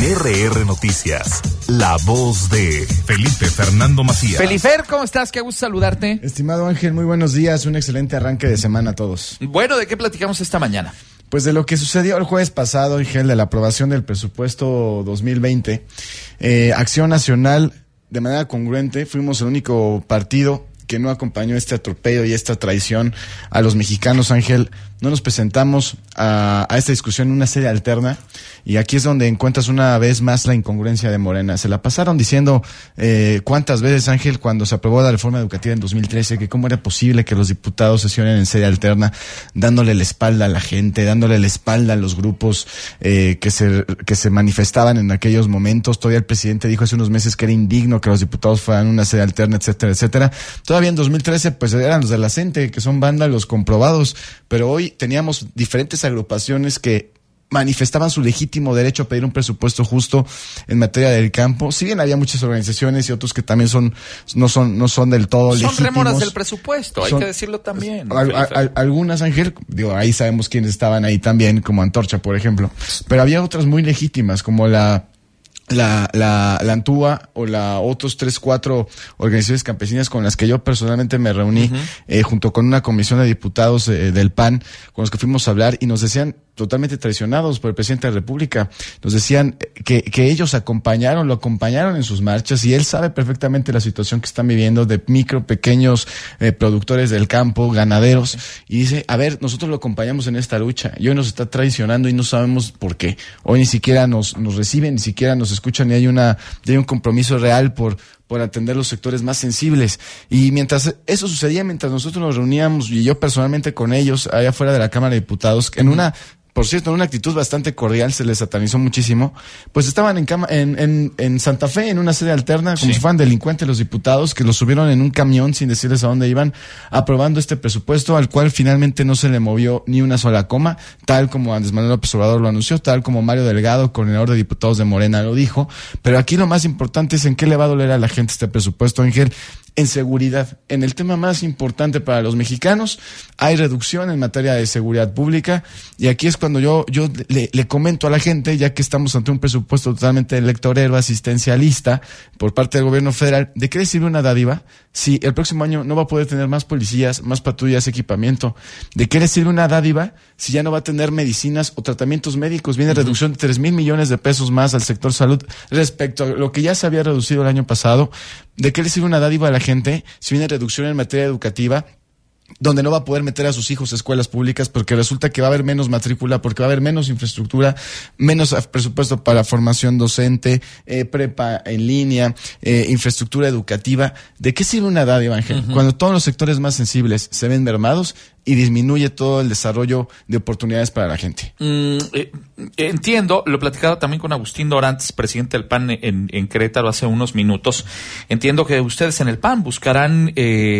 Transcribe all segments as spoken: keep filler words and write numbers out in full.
R R Noticias, la voz de Felipe Fernando Macías. Felifer, ¿cómo estás? Qué gusto saludarte. Estimado Ángel, muy buenos días, un excelente arranque de semana a todos. Bueno, ¿de qué platicamos esta mañana? Pues de lo que sucedió el jueves pasado, Ángel, de la aprobación del presupuesto dos mil veinte. Eh, Acción Nacional, de manera congruente, fuimos el único partido que no acompañó este atropello y esta traición a los mexicanos, Ángel. No nos presentamos a, a esta discusión en una serie alterna, y aquí es donde encuentras una vez más la incongruencia de Morena. Se la pasaron diciendo eh, cuántas veces, Ángel, cuando se aprobó la reforma educativa en dos mil trece, que cómo era posible que los diputados sesionen en serie alterna, dándole la espalda a la gente, dándole la espalda a los grupos eh, que se que se manifestaban en aquellos momentos. Todavía el presidente dijo hace unos meses que era indigno que los diputados fueran una serie alterna, etcétera, etcétera. Todavía en dos mil trece, pues eran los de la CENTE, que son vándalos comprobados, pero hoy teníamos diferentes agrupaciones que manifestaban su legítimo derecho a pedir un presupuesto justo en materia del campo. Si bien había muchas organizaciones y otros que también son no son no son del todo son legítimos. Son rémoras del presupuesto, hay son, que decirlo también. Al, al, algunas, Ángel, digo, ahí sabemos quiénes estaban ahí también, como Antorcha, por ejemplo. Pero había otras muy legítimas, como la La, la, la Antúa o la otros tres, cuatro organizaciones campesinas con las que yo personalmente me reuní, uh-huh. eh, junto con una comisión de diputados eh, del P A N, con los que fuimos a hablar, y nos decían, totalmente traicionados por el presidente de la República, nos decían que, que ellos acompañaron, lo acompañaron en sus marchas, y él sabe perfectamente la situación que están viviendo de micro, pequeños eh, productores del campo, ganaderos, y dice, a ver, nosotros lo acompañamos en esta lucha, y hoy nos está traicionando y no sabemos por qué. Hoy ni siquiera nos, nos reciben, ni siquiera nos escuchan, y hay una, y hay un compromiso real por por atender los sectores más sensibles. Y mientras eso sucedía, mientras nosotros nos reuníamos, y yo personalmente con ellos, allá afuera de la Cámara de Diputados, en una, por cierto, en una actitud bastante cordial, se les satanizó muchísimo, pues estaban en, cama, en, en, en Santa Fe, en una sede alterna, como sí. si fueran delincuentes los diputados, que los subieron en un camión sin decirles a dónde iban, aprobando este presupuesto, al cual finalmente no se le movió ni una sola coma, tal como Andrés Manuel López Obrador lo anunció, tal como Mario Delgado, coordinador de diputados de Morena, lo dijo. Pero aquí lo más importante es en qué le va a doler a la gente este presupuesto, Ángel. En seguridad, en el tema más importante para los mexicanos, hay reducción en materia de seguridad pública, y aquí es cuando yo yo le, le comento a la gente, ya que estamos ante un presupuesto totalmente electorero, asistencialista, por parte del gobierno federal, ¿de qué le sirve una dádiva si el próximo año no va a poder tener más policías, más patrullas, equipamiento? ¿De qué le sirve una dádiva si ya no va a tener medicinas o tratamientos médicos? Viene uh-huh. reducción de tres mil millones de pesos más al sector salud respecto a lo que ya se había reducido el año pasado. ¿De qué le sirve una dádiva a la gente si viene reducción en materia educativa, donde no va a poder meter a sus hijos a escuelas públicas porque resulta que va a haber menos matrícula, porque va a haber menos infraestructura, menos presupuesto para formación docente, eh, prepa en línea, eh, infraestructura educativa? ¿De qué sirve una dádiva, Ángel? Uh-huh. Cuando todos los sectores más sensibles se ven mermados y disminuye todo el desarrollo de oportunidades para la gente. Mm, eh, entiendo, lo platicaba también con Agustín Dorantes, presidente del P A N en, en Querétaro hace unos minutos. Entiendo que ustedes en el P A N buscarán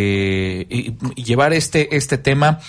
eh, y, y llevar este este tema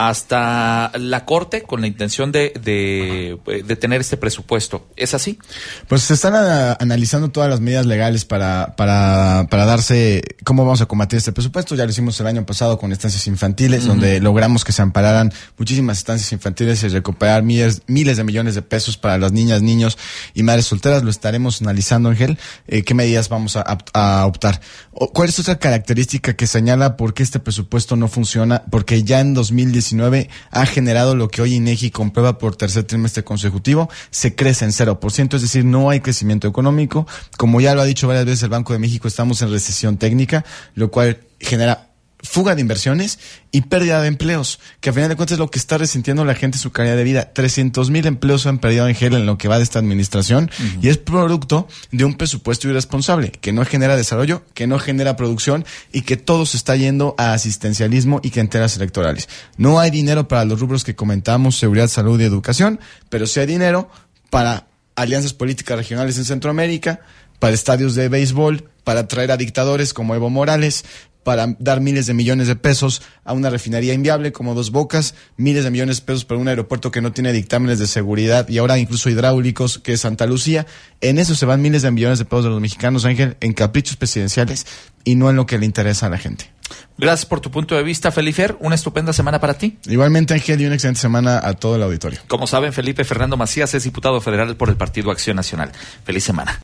hasta la Corte con la intención de, de, de tener este presupuesto. ¿Es así? Pues se están a, analizando todas las medidas legales para, para, para darse cómo vamos a combatir este presupuesto. Ya lo hicimos el año pasado con estancias infantiles, uh-huh. donde logramos que se ampararan muchísimas estancias infantiles y recuperar miles, miles de millones de pesos para las niñas, niños y madres solteras. Lo estaremos analizando, Ángel, eh, qué medidas vamos a, a optar. O, ¿cuál es otra característica que señala por qué este presupuesto no funciona? Porque ya en dos mil diecinueve ha generado lo que hoy INEGI comprueba por tercer trimestre consecutivo, se crece en cero por ciento, es decir, no hay crecimiento económico. Como ya lo ha dicho varias veces el Banco de México, estamos en recesión técnica, lo cual genera fuga de inversiones y pérdida de empleos, que a final de cuentas es lo que está resintiendo la gente su calidad de vida. trescientos mil empleos han perdido, en gel en lo que va de esta administración, uh-huh. y es producto de un presupuesto irresponsable, que no genera desarrollo, que no genera producción y que todo se está yendo a asistencialismo y clientelas electorales. No hay dinero para los rubros que comentamos, seguridad, salud y educación, pero sí hay dinero para alianzas políticas regionales en Centroamérica, para estadios de béisbol, para traer a dictadores como Evo Morales, para dar miles de millones de pesos a una refinería inviable como Dos Bocas, miles de millones de pesos para un aeropuerto que no tiene dictámenes de seguridad y ahora incluso hidráulicos, que es Santa Lucía. En eso se van miles de millones de pesos de los mexicanos, Ángel, en caprichos presidenciales y no en lo que le interesa a la gente. Gracias por tu punto de vista, Felifer. Una estupenda semana para ti. Igualmente, Ángel, y una excelente semana a todo el auditorio. Como saben, Felipe Fernando Macías es diputado federal por el Partido Acción Nacional. Feliz semana.